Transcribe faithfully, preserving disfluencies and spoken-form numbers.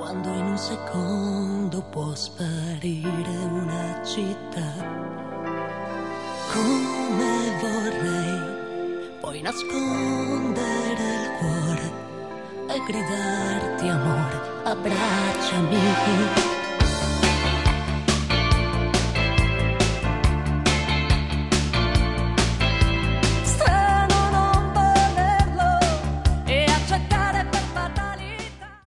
quando in un secondo può sparire una città. Come vorrei poi nascondere il cuore e gridarti amore, abbracciami.